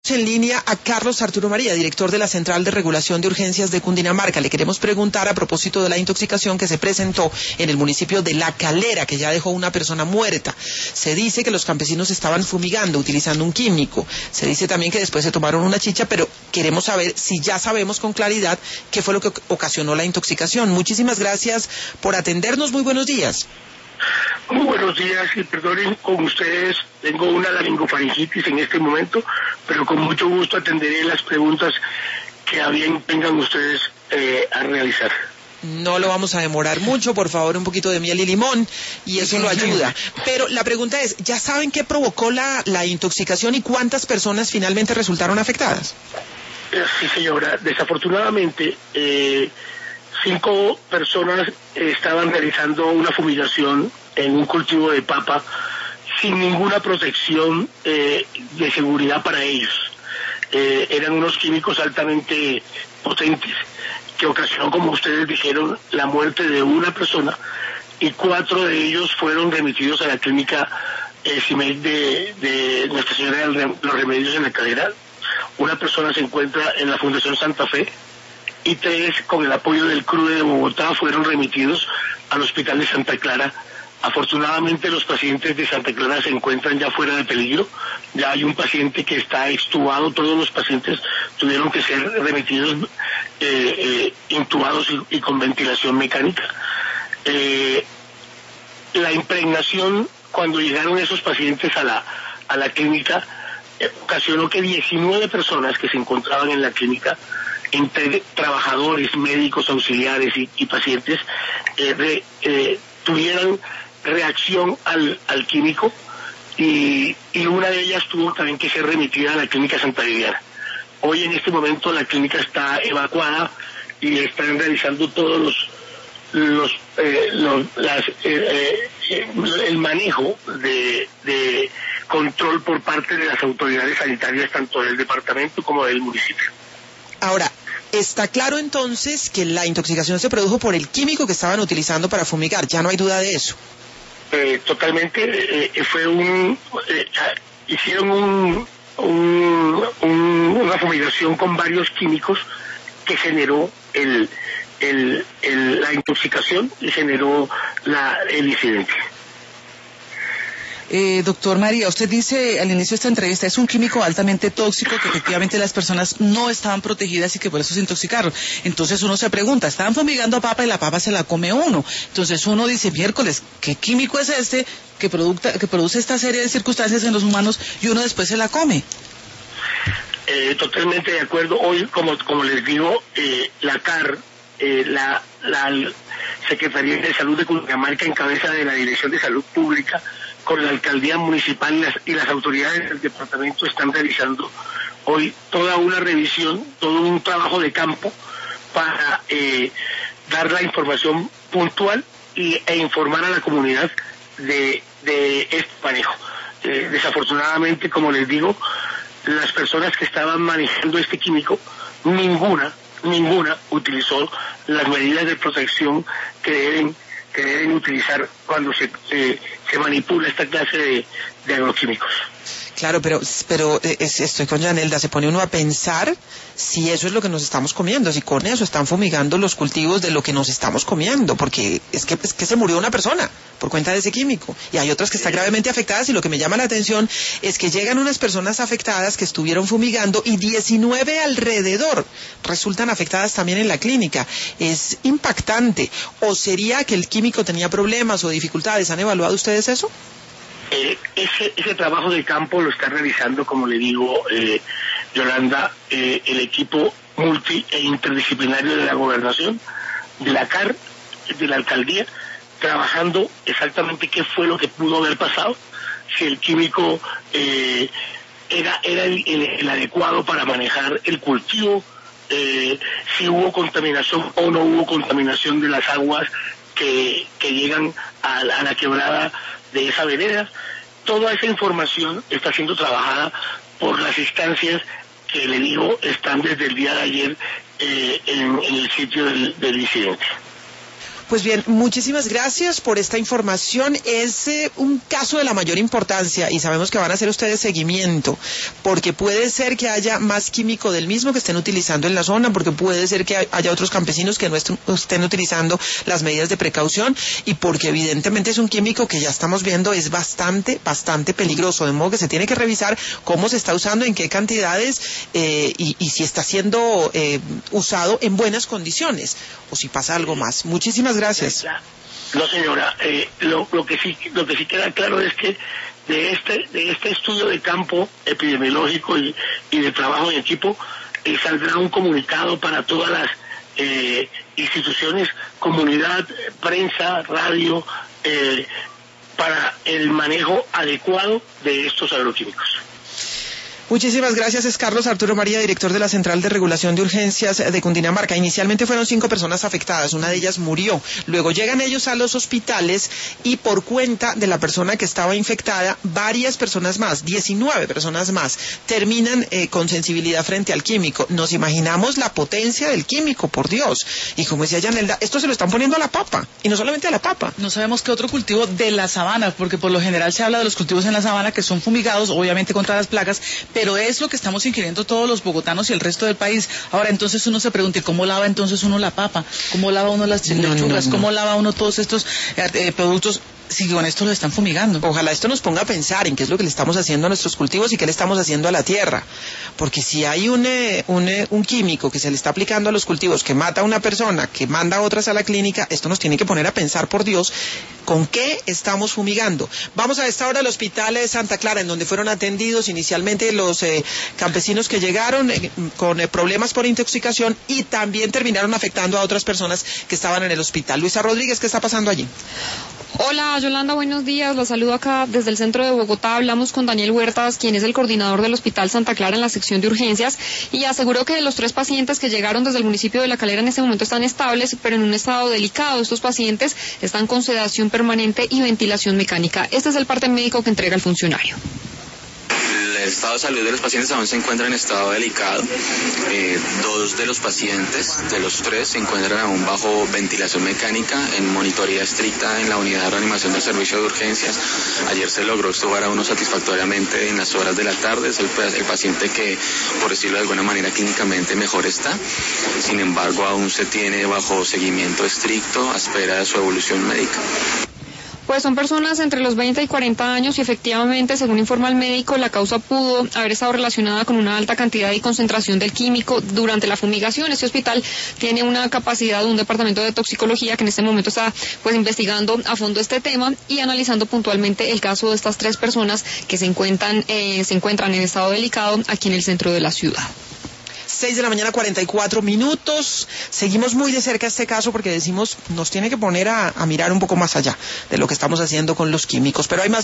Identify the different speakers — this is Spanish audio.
Speaker 1: En línea a Carlos Arturo María, director de la Central de Regulación de Urgencias de Cundinamarca. Le queremos preguntar a propósito de la intoxicación que se presentó en el municipio de La Calera, que ya dejó una persona muerta. Se dice que los campesinos estaban fumigando, utilizando un químico. Se dice también que después se tomaron una chicha, pero queremos saber si ya sabemos con claridad qué fue lo que ocasionó la intoxicación. Muchísimas gracias por atendernos. Muy buenos días.
Speaker 2: Muy buenos días y perdonen con ustedes, tengo una laringofaringitis en este momento, pero con mucho gusto atenderé las preguntas que a bien tengan ustedes a realizar.
Speaker 1: No lo vamos a demorar mucho, por favor, un poquito de miel y limón, y eso lo ayuda. Pero la pregunta es, ¿ya saben qué provocó la intoxicación y cuántas personas finalmente resultaron afectadas?
Speaker 2: Sí, señora, desafortunadamente 5 personas estaban realizando una fumigación en un cultivo de papa sin ninguna protección de seguridad para ellos. Eran unos químicos altamente potentes que ocasionó, como ustedes dijeron, la muerte de una persona, y 4 de ellos fueron remitidos a la clínica CIMEC de Nuestra Señora de los Remedios en La Calera. Una persona se encuentra en la Fundación Santa Fe, y 3, con el apoyo del CRUE de Bogotá, fueron remitidos al Hospital de Santa Clara. Afortunadamente los pacientes de Santa Clara se encuentran ya fuera de peligro. Ya hay un paciente que está extubado, todos los pacientes tuvieron que ser remitidos intubados y con ventilación mecánica. La impregnación, cuando llegaron esos pacientes a la clínica, ocasionó que 19 personas que se encontraban en la clínica, entre trabajadores, médicos, auxiliares y pacientes, tuvieran reacción al químico, y una de ellas tuvo también que ser remitida a la clínica Santa Viviana. Hoy en este momento la clínica está evacuada y están realizando todos el manejo de control por parte de las autoridades sanitarias, tanto del departamento como del municipio.
Speaker 1: Ahora, está claro entonces que la intoxicación se produjo por el químico que estaban utilizando para fumigar, ya no hay duda de eso.
Speaker 2: Totalmente, hicieron una fumigación con varios químicos que generó la intoxicación y generó el incidente.
Speaker 3: Doctor María, usted dice al inicio de esta entrevista, es un químico altamente tóxico, que efectivamente las personas no estaban protegidas y que por eso se intoxicaron. Entonces uno se pregunta, estaban fumigando papa y la papa se la come uno. Entonces uno dice, miércoles, ¿qué químico es este que produce esta serie de circunstancias en los humanos y uno después se la come?
Speaker 2: Totalmente de acuerdo. Hoy, como les digo, la CAR, la Secretaría de Salud de Cundinamarca, en cabeza de la Dirección de Salud Pública, con la alcaldía municipal y las autoridades del departamento, están realizando hoy toda una revisión, todo un trabajo de campo para dar la información puntual e informar a la comunidad de este manejo. Desafortunadamente, como les digo, las personas que estaban manejando este químico, ninguna utilizó las medidas de protección que deben utilizar cuando se manipula esta clase de agroquímicos.
Speaker 1: Claro, pero estoy con Yanelda, se pone uno a pensar si eso es lo que nos estamos comiendo, si con eso están fumigando los cultivos de lo que nos estamos comiendo, porque es que se murió una persona por cuenta de ese químico, y hay otras que están gravemente afectadas, y lo que me llama la atención es que llegan unas personas afectadas que estuvieron fumigando y 19 alrededor resultan afectadas también en la clínica. Es impactante. ¿O sería que el químico tenía problemas o dificultades? ¿Han evaluado ustedes eso?
Speaker 2: Ese trabajo de campo lo está realizando, como le digo, Yolanda, el equipo multi e interdisciplinario de la gobernación, de la CAR, de la alcaldía, trabajando exactamente qué fue lo que pudo haber pasado, si el químico era el adecuado para manejar el cultivo, si hubo contaminación o no hubo contaminación de las aguas que llegan a la quebrada de esa vereda. Toda esa información está siendo trabajada por las instancias que, le digo, están desde el día de ayer en el sitio del incidente.
Speaker 1: Pues bien, muchísimas gracias por esta información. Es un caso de la mayor importancia y sabemos que van a hacer ustedes seguimiento, porque puede ser que haya más químico del mismo que estén utilizando en la zona, porque puede ser que haya otros campesinos que no estén utilizando las medidas de precaución y porque evidentemente es un químico que ya estamos viendo es bastante peligroso, de modo que se tiene que revisar cómo se está usando, en qué cantidades y si está siendo usado en buenas condiciones o si pasa algo más. Muchísimas gracias.
Speaker 2: No, señora, lo que sí queda claro es que de este estudio de campo epidemiológico y de trabajo en equipo saldrá un comunicado para todas las instituciones, comunidad, prensa, radio, para el manejo adecuado de estos agroquímicos.
Speaker 1: Muchísimas gracias. Es Carlos Arturo María, director de la Central de Regulación de Urgencias de Cundinamarca. Inicialmente fueron 5 personas afectadas, una de ellas murió. Luego llegan ellos a los hospitales y por cuenta de la persona que estaba infectada, varias personas más, 19 personas más, terminan con sensibilidad frente al químico. Nos imaginamos la potencia del químico, por Dios. Y como decía Yanelda, esto se lo están poniendo a la papa, y no solamente a la papa.
Speaker 3: No sabemos qué otro cultivo de la sabana, porque por lo general se habla de los cultivos en la sabana que son fumigados, obviamente contra las plagas, pero es lo que estamos ingiriendo todos los bogotanos y el resto del país. Ahora, entonces uno se pregunta, ¿cómo lava entonces uno la papa? ¿Cómo lava uno las lechugas? ¿Cómo lava uno todos estos productos? Si con esto lo están fumigando.
Speaker 1: Ojalá esto nos ponga a pensar en qué es lo que le estamos haciendo a nuestros cultivos y qué le estamos haciendo a la tierra. Porque si hay un químico que se le está aplicando a los cultivos que mata a una persona, que manda a otras a la clínica, esto nos tiene que poner a pensar, por Dios, ¿con qué estamos fumigando? Vamos a esta hora al hospital de Santa Clara, en donde fueron atendidos inicialmente los campesinos que llegaron con problemas por intoxicación y también terminaron afectando a otras personas que estaban en el hospital. Luisa Rodríguez, ¿qué está pasando allí?
Speaker 4: Hola Yolanda, buenos días, la saludo acá desde el centro de Bogotá. Hablamos con Daniel Huertas, quien es el coordinador del Hospital Santa Clara en la sección de urgencias, y aseguró que los 3 pacientes que llegaron desde el municipio de La Calera en este momento están estables, pero en un estado delicado. Estos pacientes están con sedación permanente y ventilación mecánica. Este es el parte médico que entrega el funcionario.
Speaker 5: El estado de salud de los pacientes aún se encuentra en estado delicado. 2 de los pacientes, de los 3, se encuentran aún bajo ventilación mecánica, en monitoría estricta en la unidad de reanimación del servicio de urgencias. Ayer se logró estuvar a uno satisfactoriamente en las horas de la tarde. Es el paciente que, por decirlo de alguna manera, clínicamente mejor está. Sin embargo, aún se tiene bajo seguimiento estricto a espera de su evolución médica.
Speaker 4: Pues son personas entre los 20 y 40 años y efectivamente, según informa el médico, la causa pudo haber estado relacionada con una alta cantidad y concentración del químico durante la fumigación. Este hospital tiene una capacidad, un departamento de toxicología que en este momento está pues investigando a fondo este tema y analizando puntualmente el caso de estas 3 personas que se encuentran en estado delicado aquí en el centro de la ciudad.
Speaker 1: 6 de la mañana, 44 minutos. Seguimos muy de cerca este caso porque decimos, nos tiene que poner a mirar un poco más allá de lo que estamos haciendo con los químicos. Pero hay más